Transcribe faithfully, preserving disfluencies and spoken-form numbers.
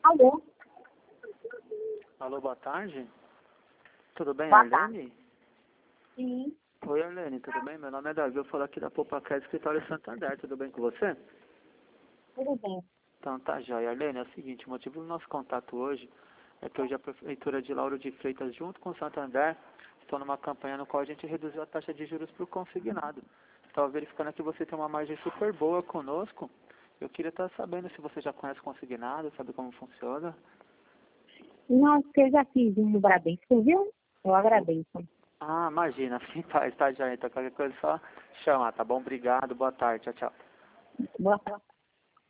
Alô? Alô, boa tarde. Tudo bem, Boa Arlene? Sim, Oi, Arlene, tudo bem? Meu nome é Davi, eu falo aqui da Popacred Escritório Santander, tudo bem com você? tudo bem. Então tá jóia. Arlene, é o seguinte, o motivo do nosso contato hoje é que hoje a Prefeitura de Lauro de Freitas, junto com o Santander, estão numa campanha no qual a gente reduziu a taxa de juros para o consignado. Estava verificando que você tem uma margem super boa conosco. Eu queria estar sabendo se você já conhece o consignado, sabe como funciona. Não, porque eu já fiz um no Bradesco, viu? Eu agradeço. Ah, imagina, sim, tá, está já, então qualquer coisa é só chamar, tá bom? Obrigado, boa tarde, tchau, tchau. Boa tarde.